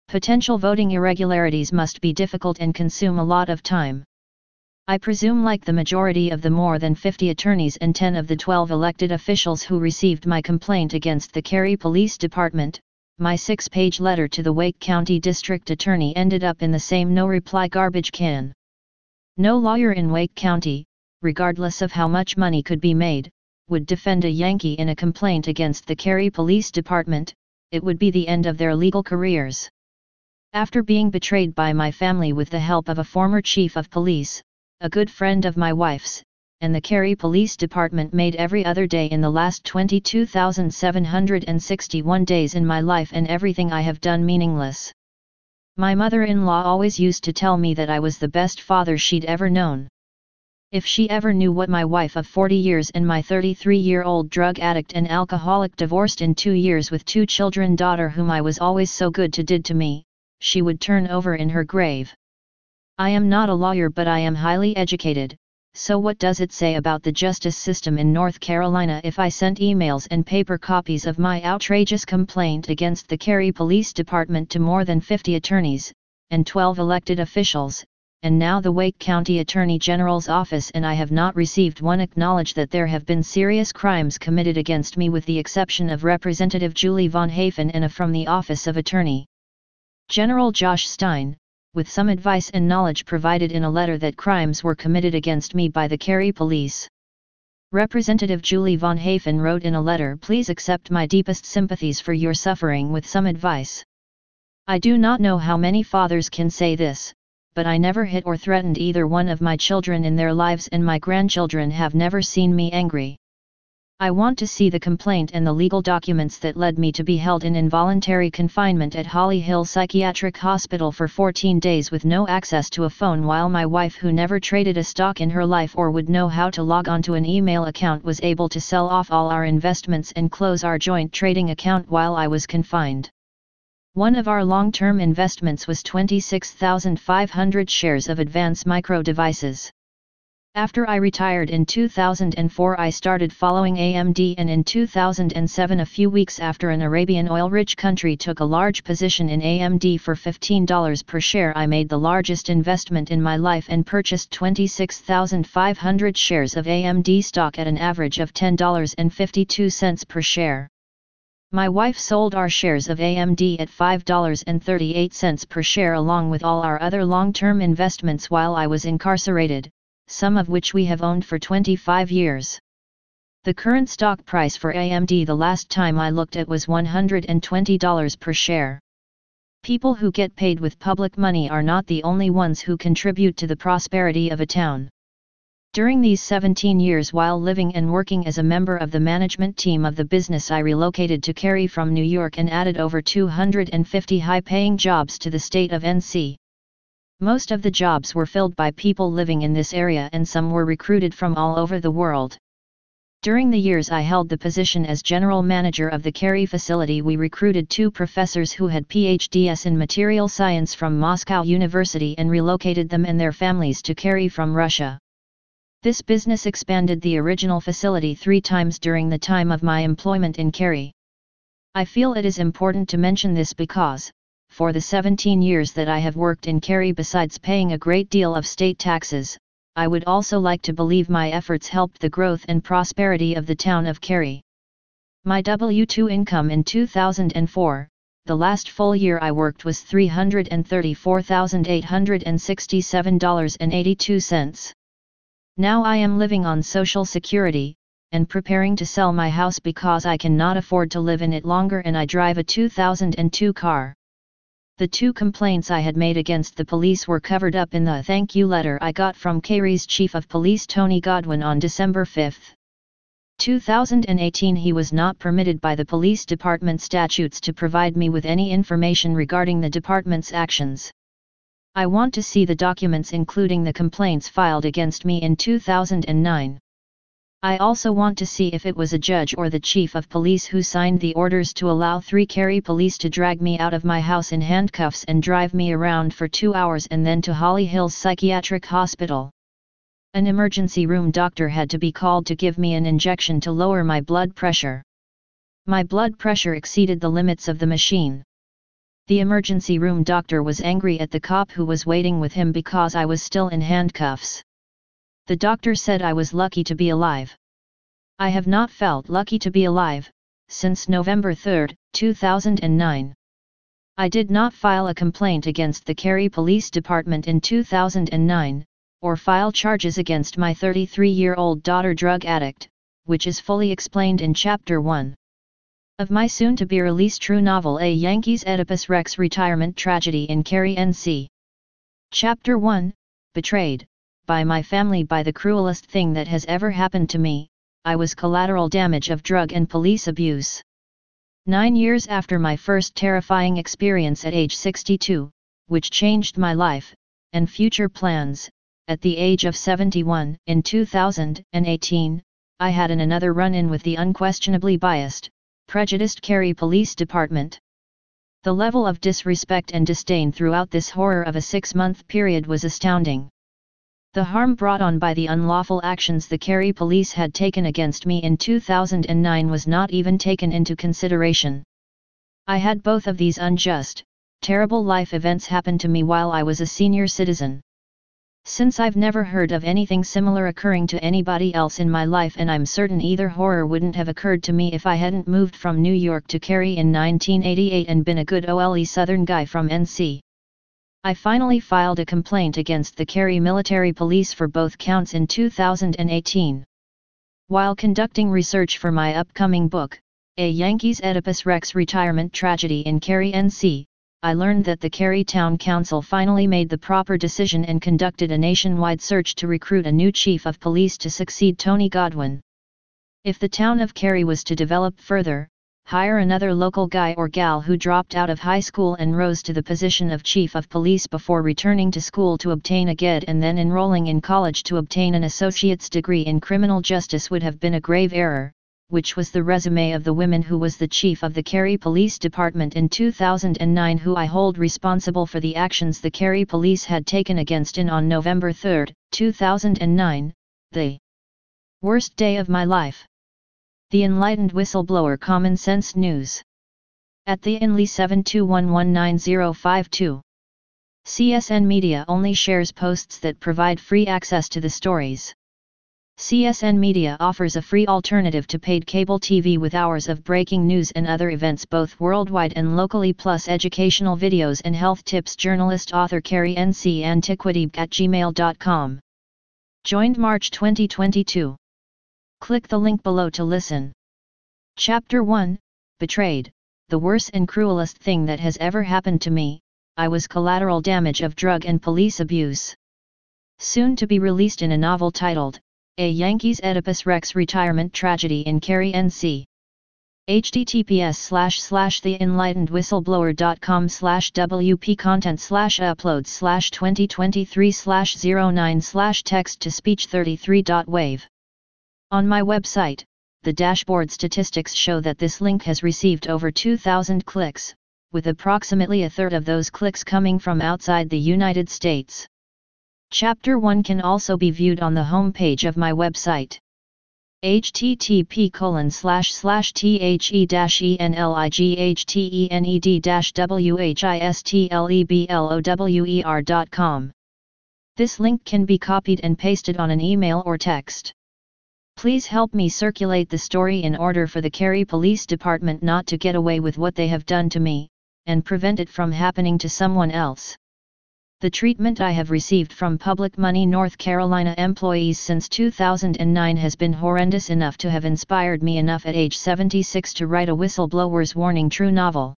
Potential voting irregularities must be difficult and consume a lot of time. I presume, like the majority of the more than 50 attorneys and 10 of the 12 elected officials who received my complaint against the Cary Police Department, my 6-page letter to the Wake County District Attorney ended up in the same no-reply garbage can. No lawyer in Wake County, regardless of how much money could be made, would defend a Yankee in a complaint against the Cary Police Department. It would be the end of their legal careers. After being betrayed by my family with the help of a former chief of police, a good friend of my wife's, and the Cary Police Department made every other day in the last 22,761 days in my life and everything I have done meaningless. My mother-in-law always used to tell me that I was the best father she'd ever known. If she ever knew what my wife of 40 years and my 33-year-old drug addict and alcoholic divorced in 2 years with 2 children daughter whom I was always so good to did to me, she would turn over in her grave. I am not a lawyer, but I am highly educated, so what does it say about the justice system in North Carolina if I sent emails and paper copies of my outrageous complaint against the Cary Police Department to more than 50 attorneys, and 12 elected officials, and now the Wake County Attorney General's office, and I have not received one acknowledge that there have been serious crimes committed against me, with the exception of Representative Julie Von Hafen and a from the Office of Attorney General Josh Stein, with some advice and knowledge provided in a letter that crimes were committed against me by the Cary Police. Representative Julie Von Hafen wrote in a letter, "Please accept my deepest sympathies for your suffering with some advice. I do not know how many fathers can say this, but I never hit or threatened either one of my children in their lives, and my grandchildren have never seen me angry. I want to see the complaint and the legal documents that led me to be held in involuntary confinement at Holly Hill Psychiatric Hospital for 14 days with no access to a phone, while my wife, who never traded a stock in her life or would know how to log on to an email account, was able to sell off all our investments and close our joint trading account while I was confined. One of our long-term investments was 26,500 shares of Advance Micro Devices. After I retired in 2004, I started following AMD, and in 2007, a few weeks after an Arabian oil-rich country took a large position in AMD for $15 per share, I made the largest investment in my life and purchased 26,500 shares of AMD stock at an average of $10.52 per share. My wife sold our shares of AMD at $5.38 per share along with all our other long-term investments while I was incarcerated, some of which we have owned for 25 years. The current stock price for AMD the last time I looked at was $120 per share. People who get paid with public money are not the only ones who contribute to the prosperity of a town. During these 17 years while living and working as a member of the management team of the business, I relocated to Cary from New York and added over 250 high-paying jobs to the state of NC. Most of the jobs were filled by people living in this area, and some were recruited from all over the world. During the years I held the position as general manager of the Cary facility, we recruited 2 professors who had PhDs in material science from Moscow University and relocated them and their families to Cary from Russia. This business expanded the original facility 3 times during the time of my employment in Cary. I feel it is important to mention this because, for the 17 years that I have worked in Cary, besides paying a great deal of state taxes, I would also like to believe my efforts helped the growth and prosperity of the town of Cary. My W-2 income in 2004, the last full year I worked, was $334,867.82. Now I am living on Social Security, and preparing to sell my house because I cannot afford to live in it longer, and I drive a 2002 car. The 2 complaints I had made against the police were covered up in the thank you letter I got from Cary's Chief of Police Tony Godwin on December 5, 2018. He was not permitted by the police department statutes to provide me with any information regarding the department's actions. I want to see the documents, including the complaints filed against me in 2009. I also want to see if it was a judge or the chief of police who signed the orders to allow 3 Cary police to drag me out of my house in handcuffs and drive me around for 2 hours and then to Holly Hills Psychiatric Hospital. An emergency room doctor had to be called to give me an injection to lower my blood pressure. My blood pressure exceeded the limits of the machine. The emergency room doctor was angry at the cop who was waiting with him because I was still in handcuffs. The doctor said I was lucky to be alive. I have not felt lucky to be alive since November 3, 2009. I did not file a complaint against the Cary Police Department in 2009, or file charges against my 33-year-old daughter drug addict, which is fully explained in Chapter 1 of my soon-to-be-released true novel A Yankees Oedipus Rex Retirement Tragedy in Cary, NC. Chapter 1, Betrayed, by my family by the cruelest thing that has ever happened to me, I was collateral damage of drug and police abuse. 9 years after my first terrifying experience at age 62, which changed my life and future plans, at the age of 71, in 2018, I had another run-in with the unquestionably biased, prejudiced Cary Police Department. The level of disrespect and disdain throughout this horror of a 6-month period was astounding. The harm brought on by the unlawful actions the Cary Police had taken against me in 2009 was not even taken into consideration. I had both of these unjust, terrible life events happen to me while I was a senior citizen. Since I've never heard of anything similar occurring to anybody else in my life, and I'm certain either horror wouldn't have occurred to me if I hadn't moved from New York to Cary in 1988 and been a good OLE Southern guy from NC. I finally filed a complaint against the Cary Military Police for both counts in 2018. While conducting research for my upcoming book, A Yankees Oedipus Rex Retirement Tragedy in Cary, NC, I learned that the Cary Town Council finally made the proper decision and conducted a nationwide search to recruit a new chief of police to succeed Tony Godwin. If the town of Cary was to develop further, hire another local guy or gal who dropped out of high school and rose to the position of chief of police before returning to school to obtain a GED and then enrolling in college to obtain an associate's degree in criminal justice would have been a grave error, which was the resume of the woman who was the chief of the Cary Police Department in 2009, who I hold responsible for the actions the Cary Police had taken against in on November 3, 2009, the worst day of my life. The Enlightened Whistleblower Common Sense News. At the INLI 72119052. CSN Media only shares posts that provide free access to the stories. CSN Media offers a free alternative to paid cable TV with hours of breaking news and other events both worldwide and locally, plus educational videos and health tips. Journalist author Cary NC Antiquity at gmail.com. Joined March 2022. Click the link below to listen. Chapter 1, Betrayed, the worst and cruelest thing that has ever happened to me, I was collateral damage of drug and police abuse. Soon to be released in a novel titled, A Yankees Oedipus Rex Retirement Tragedy in Cary, NC. https://theenlightenedwhistleblower.com/wp content/uploads/2023/09/text-to-speech 33.wave. On my website, the dashboard statistics show that this link has received over 2,000 clicks, with approximately a third of those clicks coming from outside the United States. Chapter 1 can also be viewed on the home page of my website. http://the-enlightened-whistleblower.com. This link can be copied and pasted on an email or text. Please help me circulate the story in order for the Cary Police Department not to get away with what they have done to me, and prevent it from happening to someone else. The treatment I have received from Public Money North Carolina employees since 2009 has been horrendous enough to have inspired me enough at age 76 to write a Whistleblower's Warning true novel.